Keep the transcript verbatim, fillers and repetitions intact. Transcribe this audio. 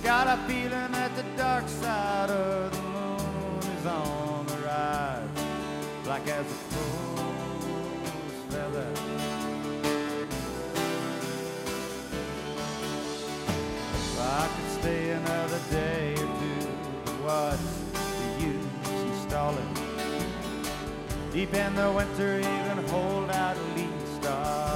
Got a feeling that the dark side of the moon is on the rise, black as a crow's feather. If I could stay another day or two, but what's the use installing? Deep in the winter, even hold out a lead star.